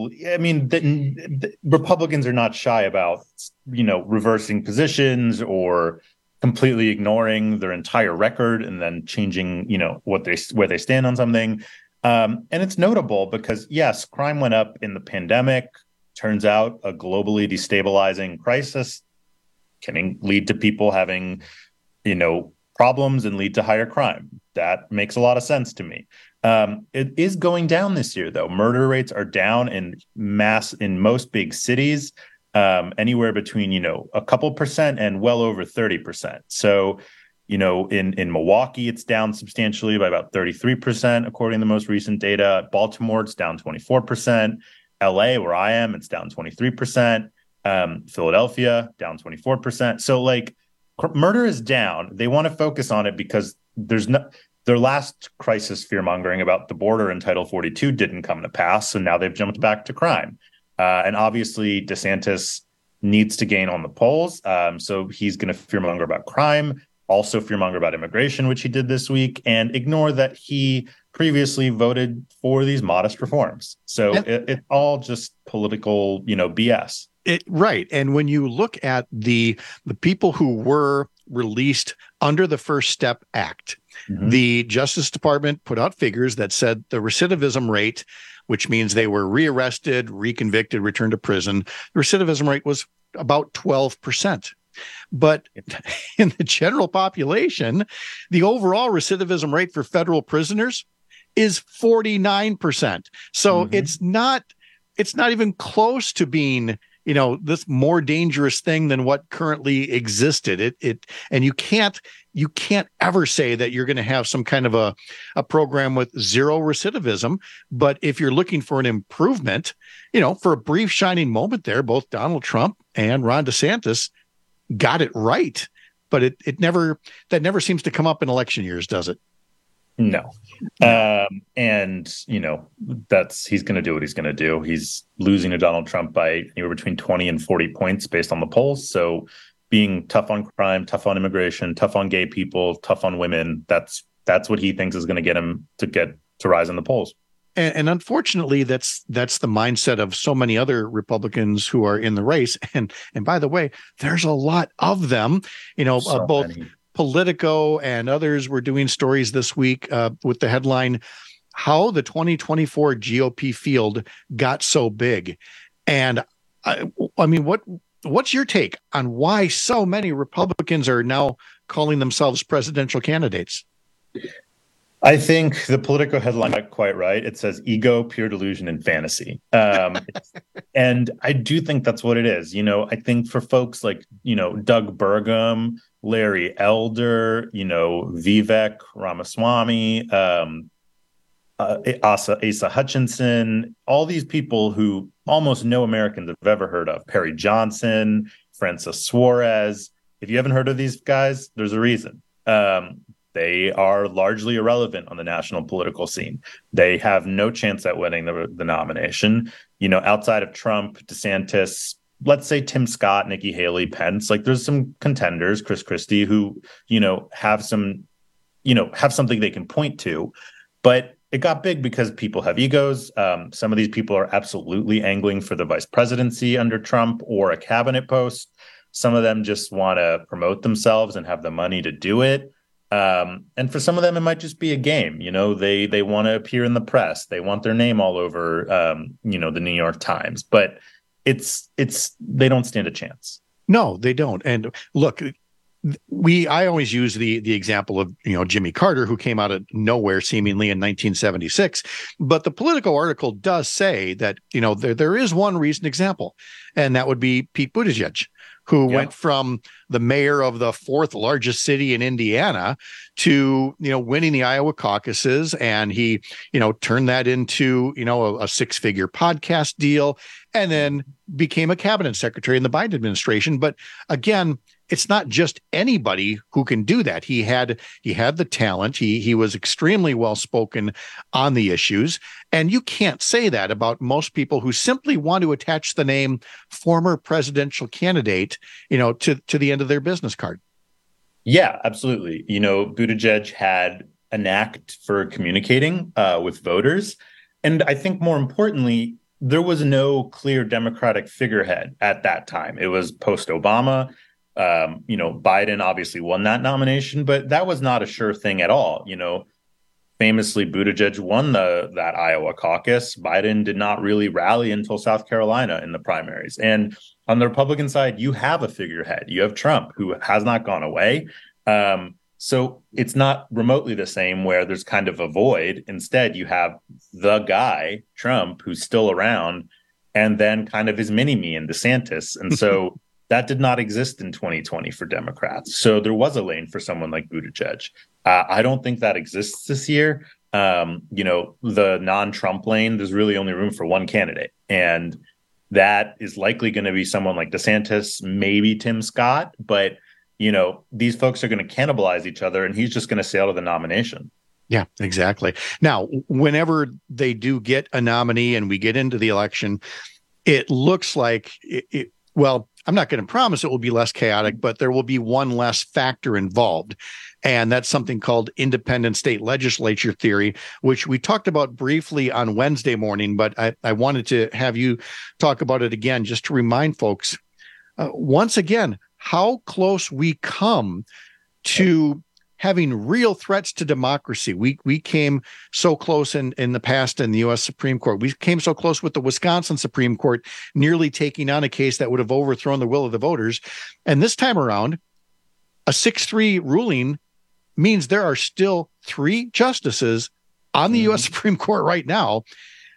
the Republicans are not shy about, reversing positions or completely ignoring their entire record and then changing, where they stand on something. And it's notable because, yes, crime went up in the pandemic. Turns out a globally destabilizing crisis can lead to people having, problems and lead to higher crime. That makes a lot of sense to me. It is going down this year, though. Murder rates are down in most big cities, anywhere between, a couple percent and well over 30%. So, in Milwaukee, it's down substantially by about 33%, according to the most recent data. Baltimore, it's down 24%. LA, where I am, it's down 23%. Philadelphia, down 24%. So, murder is down. They want to focus on it because their last crisis fear-mongering about the border in Title 42 didn't come to pass, so now they've jumped back to crime. And obviously, DeSantis needs to gain on the polls, so he's going to fear-monger about crime, also fear-monger about immigration, which he did this week, and ignore that he previously voted for these modest reforms. So it's all just political, BS. Right. And when you look at the people who were released under the First Step Act, the Justice Department put out figures that said the recidivism rate, which means they were rearrested, reconvicted, returned to prison, the recidivism rate was about 12%. But in the general population, the overall recidivism rate for federal prisoners is 49%. So it's not even close to being this more dangerous thing than what currently existed. And you can't ever say that you're going to have some kind of a program with zero recidivism. But if you're looking for an improvement, for a brief shining moment there, both Donald Trump and Ron DeSantis got it right. But that never seems to come up in election years, does it? No. And he's going to do what he's going to do. He's losing to Donald Trump by anywhere between 20 and 40 points based on the polls. So being tough on crime, tough on immigration, tough on gay people, tough on women, that's what he thinks is going to get him to rise in the polls. And unfortunately, that's the mindset of so many other Republicans who are in the race. And by the way, there's a lot of them, both many. Politico and others were doing stories this week with the headline, "How the 2024 GOP field got so big." And I mean, what's your take on why so many Republicans are now calling themselves presidential candidates? I think the Politico headline got quite right. It says ego, pure delusion, and fantasy. And I do think that's what it is. I think for folks like, Doug Burgum, Larry Elder, Vivek Ramaswamy, Asa Hutchinson, all these people who almost no Americans have ever heard of, Perry Johnson, Francis Suarez. If you haven't heard of these guys, there's a reason. They are largely irrelevant on the national political scene. They have no chance at winning the nomination. Outside of Trump, DeSantis, let's say Tim Scott, Nikki Haley, Pence, there's some contenders, Chris Christie, who, have something they can point to. But it got big because people have egos. Some of these people are absolutely angling for the vice presidency under Trump or a cabinet post. Some of them just want to promote themselves and have the money to do it. And for some of them, it might just be a game. They want to appear in the press. They want their name all over, the New York Times. But they don't stand a chance. No, they don't. And look, I always use the example of, Jimmy Carter, who came out of nowhere seemingly in 1976. But the Politico article does say that, there is one recent example, and that would be Pete Buttigieg, who went from the mayor of the fourth largest city in Indiana to, winning the Iowa caucuses. And he, turned that into, a six-figure podcast deal, and then became a cabinet secretary in the Biden administration. But again, it's not just anybody who can do that. He had the talent. He was extremely well-spoken on the issues. And you can't say that about most people who simply want to attach the name former presidential candidate, to the end of their business card. Yeah, absolutely. Buttigieg had a knack for communicating with voters. And I think more importantly, there was no clear Democratic figurehead at that time. It was post-Obama. Biden obviously won that nomination, but that was not a sure thing at all. Famously, Buttigieg won that Iowa caucus. Biden did not really rally until South Carolina in the primaries. And on the Republican side, you have a figurehead. You have Trump, who has not gone away. So it's not remotely the same where there's kind of a void. Instead, you have the guy, Trump, who's still around, and then kind of his mini-me in DeSantis. And so that did not exist in 2020 for Democrats. So there was a lane for someone like Buttigieg. I don't think that exists this year. The non-Trump lane, there's really only room for one candidate. And that is likely going to be someone like DeSantis, maybe Tim Scott. But, these folks are going to cannibalize each other, and he's just going to sail to the nomination. Yeah, exactly. Now, whenever they do get a nominee and we get into the election, it looks like well, I'm not going to promise it will be less chaotic, but there will be one less factor involved. And that's something called independent state legislature theory, which we talked about briefly on Wednesday morning, but I wanted to have you talk about it again, just to remind folks, once again, how close we come to having real threats to democracy. We came so close in the past in the U.S. Supreme Court. We came so close with the Wisconsin Supreme Court, nearly taking on a case that would have overthrown the will of the voters. And this time around, a 6-3 ruling means there are still 3 justices on the U.S. Supreme Court right now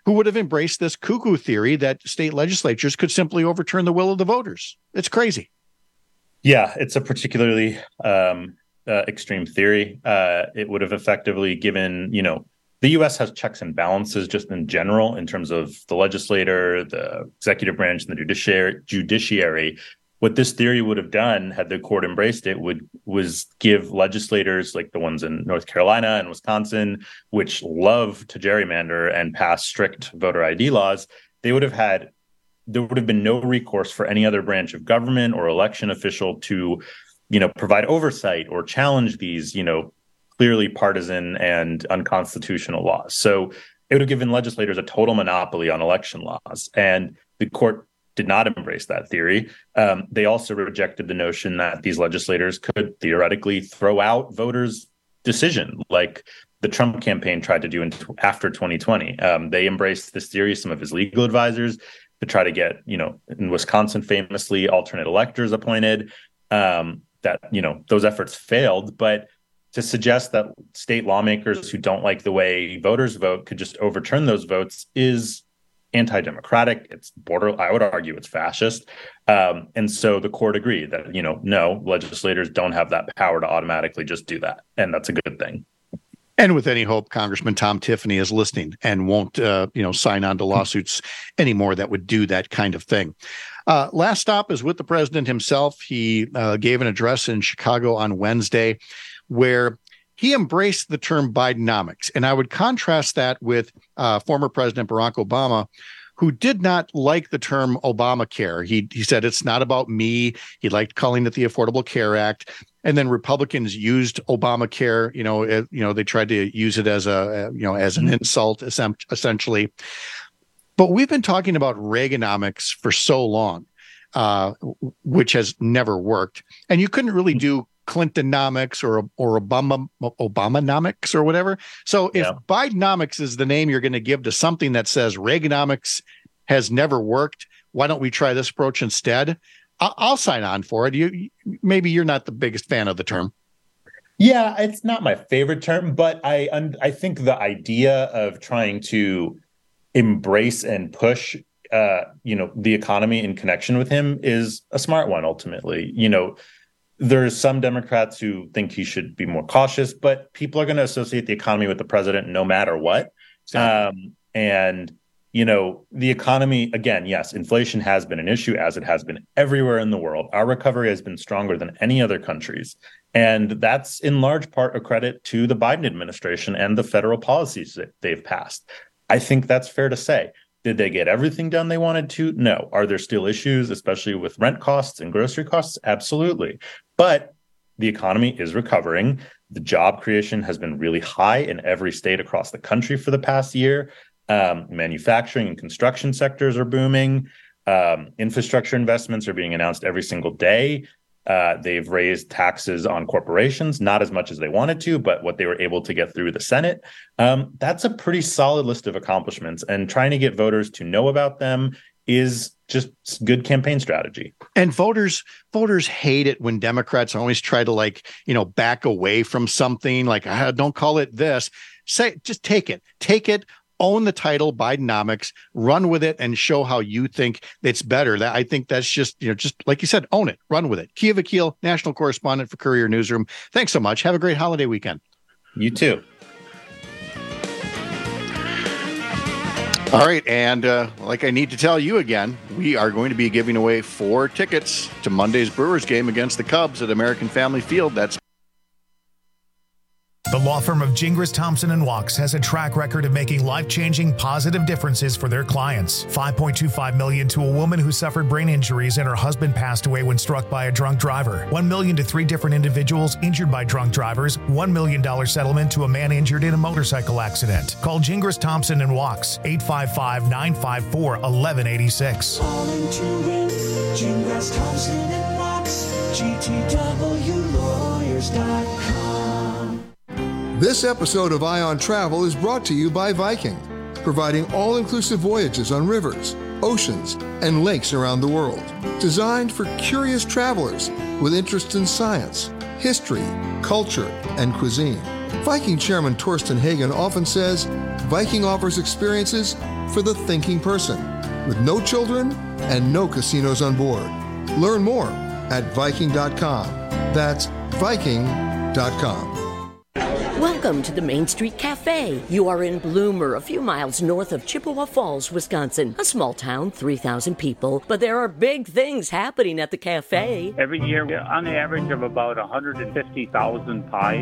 who would have embraced this cuckoo theory that state legislatures could simply overturn the will of the voters. It's crazy. Yeah, it's a particularly extreme theory. It would have effectively given, the U.S. has checks and balances just in general in terms of the legislator, the executive branch, and the judiciary. What this theory would have done, had the court embraced it, was give legislators like the ones in North Carolina and Wisconsin, which love to gerrymander and pass strict voter ID laws, there would have been no recourse for any other branch of government or election official to, provide oversight or challenge these, clearly partisan and unconstitutional laws. So it would have given legislators a total monopoly on election laws. And the court did not embrace that theory. They also rejected the notion that these legislators could theoretically throw out voters' decision, like the Trump campaign tried to do after 2020. They embraced this theory, some of his legal advisors, to try to get, in Wisconsin, famously, alternate electors appointed. Those efforts failed. But to suggest that state lawmakers who don't like the way voters vote could just overturn those votes is anti-democratic. It's I would argue it's fascist. And so the court agreed that, no, legislators don't have that power to automatically just do that. And that's a good thing. And with any hope, Congressman Tom Tiffany is listening and won't, sign on to lawsuits anymore that would do that kind of thing. Last stop is with the president himself. He gave an address in Chicago on Wednesday where he embraced the term Bidenomics. And I would contrast that with former President Barack Obama, who did not like the term Obamacare. He said, it's not about me. He liked calling it the Affordable Care Act. And then Republicans used Obamacare, they tried to use it as as an insult, essentially. But we've been talking about Reaganomics for so long, which has never worked. And you couldn't really do Clintonomics or Obamanomics or whatever. So if Bidenomics is the name you're going to give to something that says Reaganomics has never worked, why don't we try this approach instead? I'll sign on for it. Maybe you're not the biggest fan of the term. Yeah, it's not my favorite term, but I think the idea of trying to embrace and push the economy in connection with him is a smart one. Ultimately, there's some Democrats who think he should be more cautious, but people are going to associate the economy with the president no matter what. Exactly. The economy, again, yes, inflation has been an issue, as it has been everywhere in the world. Our recovery has been stronger than any other country's. And that's in large part a credit to the Biden administration and the federal policies that they've passed. I think that's fair to say. Did they get everything done they wanted to? No. Are there still issues, especially with rent costs and grocery costs? Absolutely. But the economy is recovering. The job creation has been really high in every state across the country for the past year. Manufacturing and construction sectors are booming. Infrastructure investments are being announced every single day. They've raised taxes on corporations, not as much as they wanted to, but what they were able to get through the Senate. That's a pretty solid list of accomplishments. And trying to get voters to know about them is just good campaign strategy. And voters hate it when Democrats always try to back away from something like, don't call it this. Just take it. Own the title, Bidenomics, run with it, and show how you think it's better. I think that's just like you said, own it, run with it. Kia Vakil, national correspondent for Courier Newsroom. Thanks so much. Have a great holiday weekend. You too. All right. And like I need to tell you again, we are going to be giving away 4 tickets to Monday's Brewers game against the Cubs at American Family Field. That's The law firm of Gingras, Thompson & Wachs has a track record of making life-changing positive differences for their clients. $5.25 million to a woman who suffered brain injuries and her husband passed away when struck by a drunk driver. $1 million to 3 different individuals injured by drunk drivers. $1 million settlement to a man injured in a motorcycle accident. Call Gingras, Thompson & Wachs, 855-954-1186. Calling to win, Gingras, Thompson & Wachs, GTWlawyers.com. This episode of Ion Travel is brought to you by Viking, providing all-inclusive voyages on rivers, oceans, and lakes around the world. Designed for curious travelers with interest in science, history, culture, and cuisine. Viking chairman Torsten Hagen often says, Viking offers experiences for the thinking person, with no children and no casinos on board. Learn more at Viking.com. That's Viking.com. Welcome to the Main Street Cafe. You are in Bloomer, a few miles north of Chippewa Falls, Wisconsin. A small town, 3,000 people, but there are big things happening at the cafe. Every year, on the average of about 150,000 pies.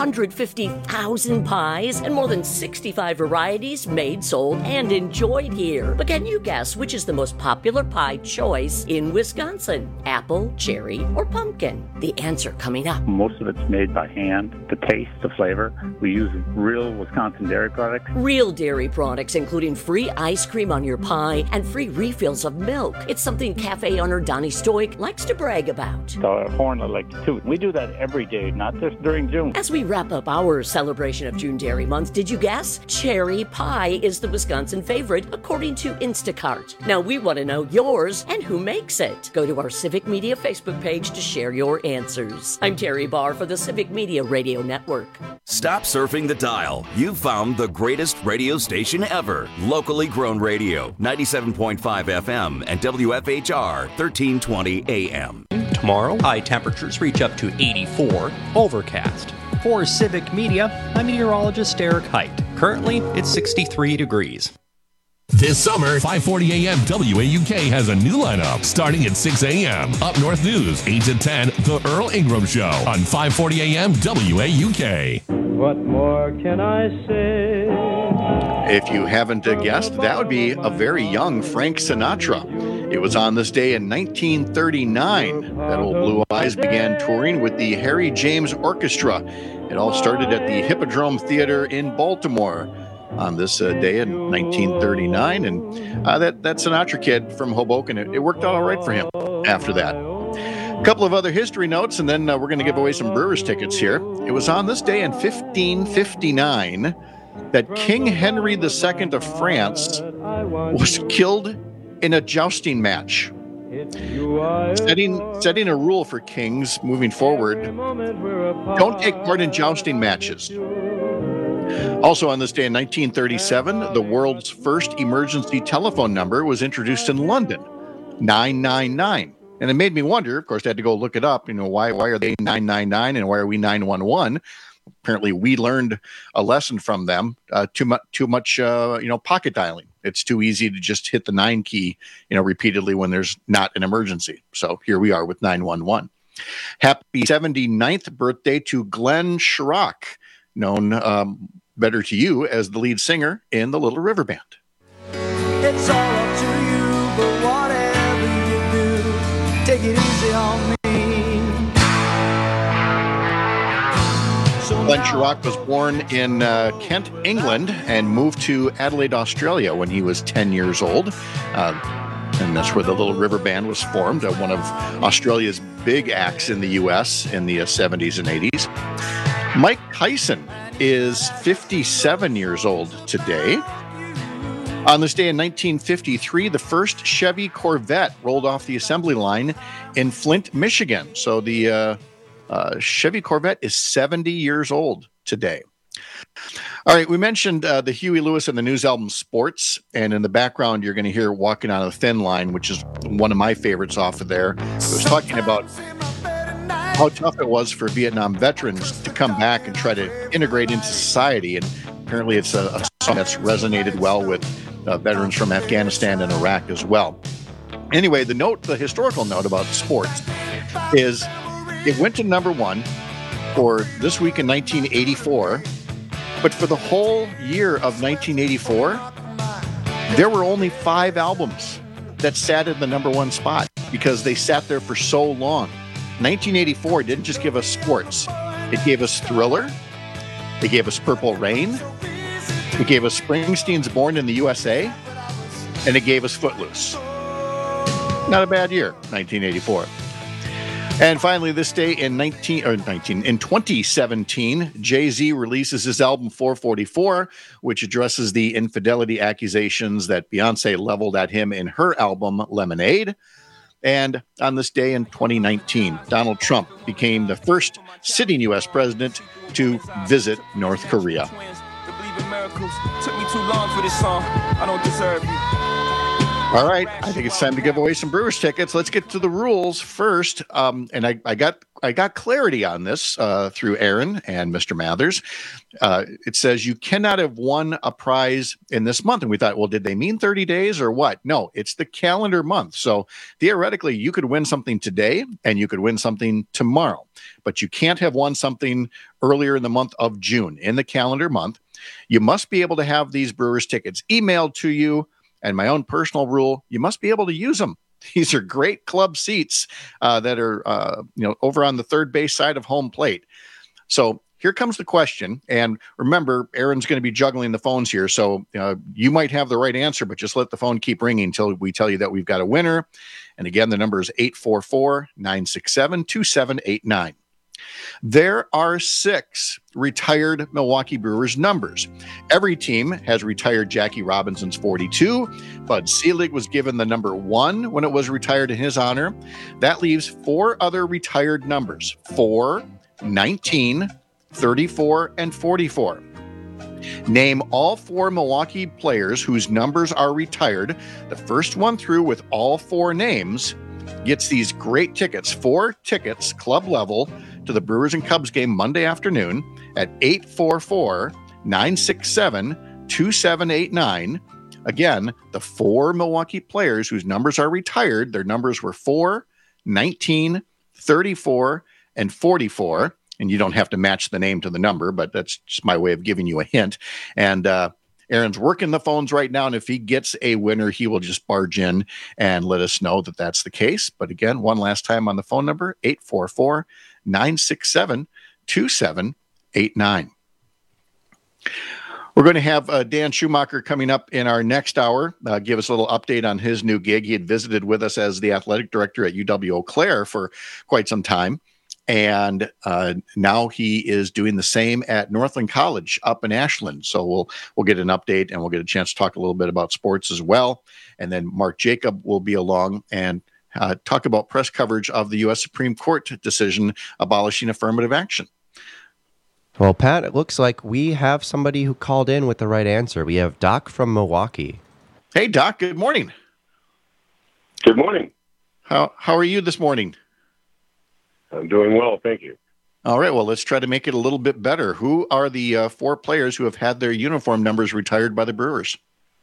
150,000 pies and more than 65 varieties made, sold, and enjoyed here. But can you guess which is the most popular pie choice in Wisconsin? Apple, cherry, or pumpkin? The answer coming up. Most of it's made by hand. The taste, the flavor. We use real Wisconsin dairy products. Real dairy products, including free ice cream on your pie and free refills of milk. It's something cafe owner Donnie Stoic likes to brag about. The horn I like to toot. We do that every day, not just during June. As we wrap up our celebration of June Dairy Month, did you guess? Cherry pie is the Wisconsin favorite, according to Instacart. Now we want to know yours and who makes it. Go to our Civic Media Facebook page to share your answers. I'm Terry Barr for the Civic Media Radio Network. Stop surfing the dial. You've found the greatest radio station ever. Locally grown radio, 97.5 FM and WFHR 1320 AM. Tomorrow, high temperatures reach up to 84, overcast. For Civic Media, I'm meteorologist Eric Height. Currently, it's 63 degrees. This summer, 5:40 a.m. WAUK has a new lineup starting at 6 a.m. Up North News, 8 to 10, The Earl Ingram Show on 5:40 a.m. WAUK. What more can I say? If you haven't guessed, that would be a very young Frank Sinatra. It was on this day in 1939 that Old Blue Eyes began touring with the Harry James Orchestra. It all started at the Hippodrome Theater in Baltimore on this day in 1939, and that Sinatra kid from Hoboken, it worked out all right for him after that. A couple of other history notes, and then we're going to give away some Brewers tickets here. It was on this day in 1559 that King Henry II of France was killed in a jousting match, setting a rule for kings moving forward: don't take part in jousting matches. Also on this day in 1937, the world's first emergency telephone number was introduced in London, 999. And it made me wonder, of course, I had to go look it up, why are they 999 and why are we 911? Apparently, we learned a lesson from them, too much pocket dialing. It's too easy to just hit the 9 key, repeatedly when there's not an emergency. So here we are with 911. Happy 79th birthday to Glenn Schrock, known better to you as the lead singer in the Little River Band. It's all up to you, but whatever you do, take it easy on me. Glenn Schrock was born in Kent, England, and moved to Adelaide, Australia when he was 10 years old. And that's where the Little River Band was formed, one of Australia's big acts in the U.S. in the 70s and 80s. Mike Tyson is 57 years old today. On this day in 1953, the first Chevy Corvette rolled off the assembly line in Flint, Michigan. So the Chevy Corvette is 70 years old today. All right, we mentioned the Huey Lewis and the News album Sports, and in the background you're going to hear Walking on a Thin Line, which is one of my favorites off of there. It was talking about how tough it was for Vietnam veterans to come back and try to integrate into society, and apparently it's a song that's resonated well with veterans from Afghanistan and Iraq as well. Anyway, the historical note about Sports is it went to number 1 for this week in 1984, but for the whole year of 1984, there were only 5 albums that sat in the number 1 spot because they sat there for so long. 1984 didn't just give us Sports. It gave us Thriller. It gave us Purple Rain. It gave us Springsteen's Born in the USA. And it gave us Footloose. Not a bad year, 1984. And finally, this day in 2017, Jay-Z releases his album 444, which addresses the infidelity accusations that Beyonce leveled at him in her album Lemonade. And on this day in 2019, Donald Trump became the first sitting U.S. president to visit North Korea. Chronicles. Took me too long for this song. I don't deserve you. All right, I think it's time to give away some Brewers tickets. Let's get to the rules first. And I got clarity on this through Aaron and Mr. Mathers. It says you cannot have won a prize in this month. And we thought, well, did they mean 30 days or what? No, it's the calendar month. So theoretically, you could win something today and you could win something tomorrow. But you can't have won something earlier in the month of June. In the calendar month, you must be able to have these Brewers tickets emailed to you. And my own personal rule, you must be able to use them. These are great club seats that are over on the third base side of home plate. So here comes the question. And remember, Aaron's going to be juggling the phones here. So you might have the right answer, but just let the phone keep ringing until we tell you that we've got a winner. And again, the number is 844-967-2789. There are 6 retired Milwaukee Brewers numbers. Every team has retired Jackie Robinson's 42. Bud Selig was given the number 1 when it was retired in his honor. That leaves 4 other retired numbers: 4, 19, 34, and 44. Name all 4 Milwaukee players whose numbers are retired. The first one through with all 4 names gets these great tickets, 4 tickets, club level, to the Brewers and Cubs game Monday afternoon at 844-967-2789. Again, the 4 Milwaukee players whose numbers are retired, their numbers were 4, 19, 34, and 44. And you don't have to match the name to the number, but that's just my way of giving you a hint. And Aaron's working the phones right now, and if he gets a winner, he will just barge in and let us know that that's the case. But again, one last time on the phone number, 844-967-2789. We're going to have Dan Schumacher coming up in our next hour, give us a little update on his new gig. He had visited with us as the athletic director at UW Eau Claire for quite some time. And now he is doing the same at Northland College up in Ashland. So we'll get an update and we'll get a chance to talk a little bit about sports as well. And then Mark Jacob will be along and talk about press coverage of the U.S. Supreme Court decision abolishing affirmative action. Well, Pat, it looks like we have somebody who called in with the right answer. We have Doc from Milwaukee. Hey, Doc. Good morning. Good morning. How are you this morning? I'm doing well, thank you. All right, well, let's try to make it a little bit better. Who are the 4 players who have had their uniform numbers retired by the Brewers?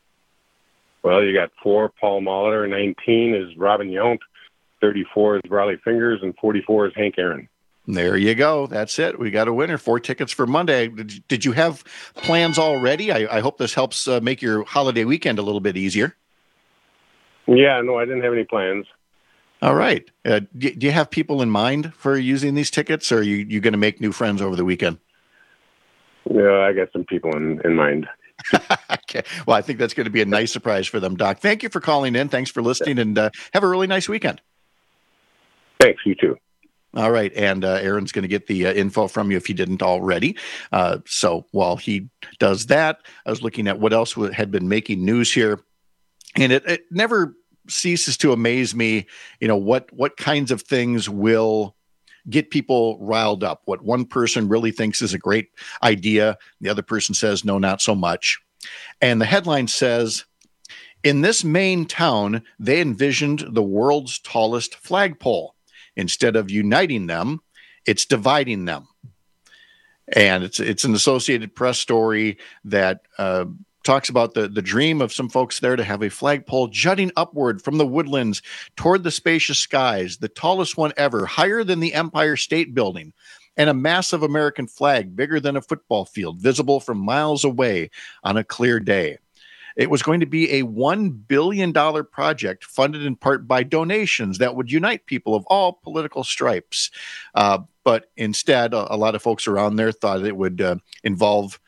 Well, you got 4, Paul Molitor, 19 is Robin Yount, 34 is Riley Fingers, and 44 is Hank Aaron. There you go. That's it. We got a winner. 4 tickets for Monday. Did you have plans already? I hope this helps make your holiday weekend a little bit easier. Yeah, no, I didn't have any plans. All right. Do you have people in mind for using these tickets, or are you going to make new friends over the weekend? Yeah, I got some people in mind. Okay. Well, I think that's going to be a nice surprise for them, Doc. Thank you for calling in. Thanks for listening, and have a really nice weekend. Thanks, you too. All right. And Aaron's going to get the info from you if he didn't already. So while he does that, I was looking at what else had been making news here. And it never ceases to amaze me, what kinds of things will get people riled up. What one person really thinks is a great idea, the other person says, no, not so much. And the headline says, in this Maine town, they envisioned the world's tallest flagpole. Instead of uniting them, it's dividing them. And it's an Associated Press story that talks about the dream of some folks there to have a flagpole jutting upward from the woodlands toward the spacious skies, the tallest one ever, higher than the Empire State Building, and a massive American flag bigger than a football field, visible from miles away on a clear day. It was going to be a $1 billion project funded in part by donations that would unite people of all political stripes. But instead, a lot of folks around there thought it would involve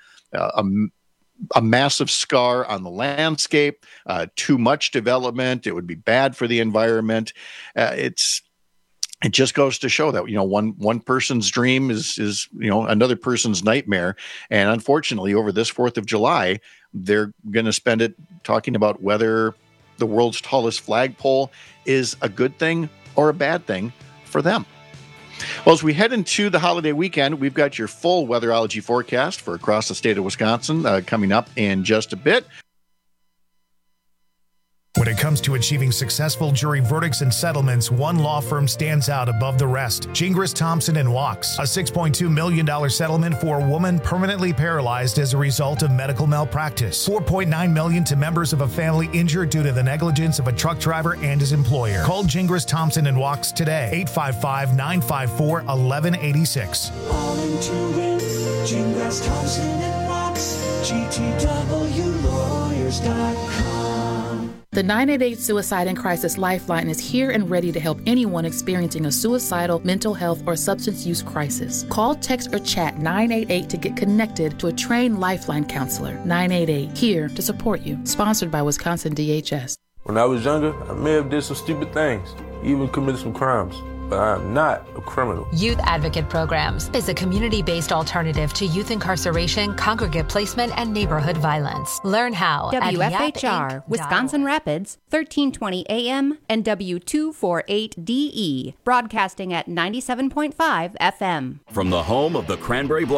a massive scar on the landscape, too much development. It would be bad for the environment. It just goes to show that, one person's dream is another person's nightmare. And unfortunately, over this 4th of July, they're going to spend it talking about whether the world's tallest flagpole is a good thing or a bad thing for them. Well, as we head into the holiday weekend, we've got your full weatherology forecast for across the state of Wisconsin coming up in just a bit. When it comes to achieving successful jury verdicts and settlements, one law firm stands out above the rest. Gingras, Thompson & Wachs. A $6.2 million settlement for a woman permanently paralyzed as a result of medical malpractice. $4.9 million to members of a family injured due to the negligence of a truck driver and his employer. Call Gingras, Thompson & Wachs today. 855-954-1186. All into it. Gingras, Thompson & Wachs. GTWlawyers.com. The 988 Suicide and Crisis Lifeline is here and ready to help anyone experiencing a suicidal, mental health, or substance use crisis. Call, text, or chat 988 to get connected to a trained Lifeline counselor. 988, here to support you. Sponsored by Wisconsin DHS. When I was younger, I may have did some stupid things, even committed some crimes. But I am not a criminal. Youth Advocate Programs is a community-based alternative to youth incarceration, congregate placement, and neighborhood violence. Learn how WFHR, Wisconsin Rapids, 1320 AM and W248DE, broadcasting at 97.5 FM. From the home of the Cranberry Blossom